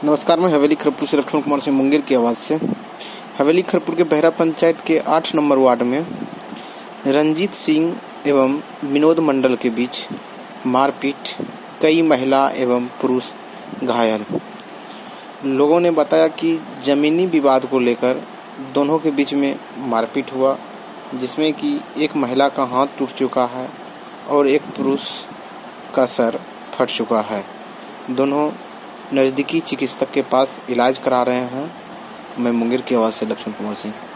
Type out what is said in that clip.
नमस्कार, मैं हवेली खरपुर से लक्ष्मण कुमार सिंह मुंगेर की आवाज़ से। हवेली खरपुर के बहरा पंचायत के 8 नंबर वार्ड में रंजीत सिंह एवं विनोद मंडल के बीच मारपीट, कई महिला एवं पुरुष घायल। लोगों ने बताया कि जमीनी विवाद को लेकर दोनों के बीच में मारपीट हुआ, जिसमें कि एक महिला का हाथ टूट चुका है और एक पुरुष का सर फट चुका है। दोनों नज़दीकी चिकित्सक के पास इलाज करा रहे हैं। मैं मुंगेर की आवाज़ से लक्ष्मण कुमार सिंह।